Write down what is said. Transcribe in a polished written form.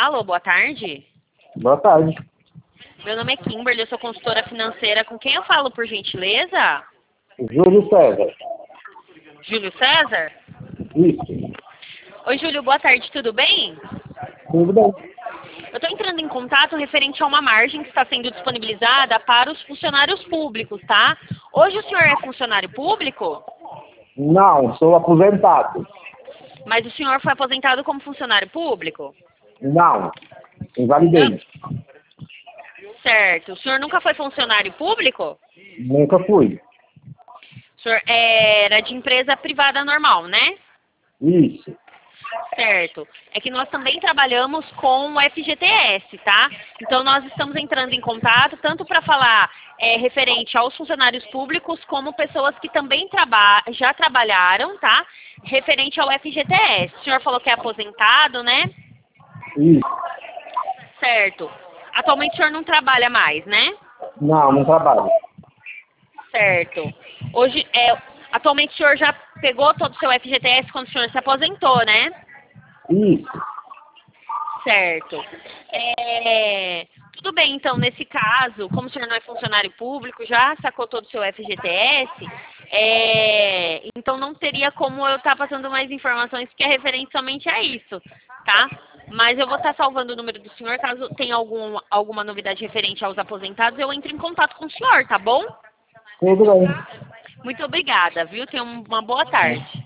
Alô, boa tarde. Boa tarde. Meu nome é Kimberly, eu sou consultora financeira. Com quem eu falo, por gentileza? Júlio César. Júlio César? Isso. Oi, Júlio, boa tarde, tudo bem? Tudo bem? Eu estou entrando em contato referente a uma margem que está sendo disponibilizada para os funcionários públicos, tá? Hoje o senhor é funcionário público, Não, sou aposentado. mas o senhor foi aposentado como funcionário público? Não, invalidei. Certo. O senhor nunca foi funcionário público? Nunca fui. O senhor era de empresa privada normal, né? Isso. Certo. É que nós também trabalhamos com o FGTS, tá? Então nós estamos entrando em contato tanto para falar referente aos funcionários públicos como pessoas que também já trabalharam, tá? Referente ao FGTS. O senhor falou que é aposentado, né? Isso. Certo. Atualmente o senhor não trabalha mais, né? Não, não trabalho. Certo. Hoje, atualmente o senhor já pegou todo o seu FGTS quando o senhor se aposentou, né? Isso. Certo. Tudo bem, então, nesse caso, como o senhor não é funcionário público, já sacou todo o seu FGTS, então não teria como eu estar passando mais informações que é referente somente a isso, tá? Mas eu vou estar salvando o número do senhor, caso tenha alguma novidade referente aos aposentados, eu entro em contato com o senhor, tá bom? Tudo bem. Muito obrigada, viu? Tenha uma boa tarde.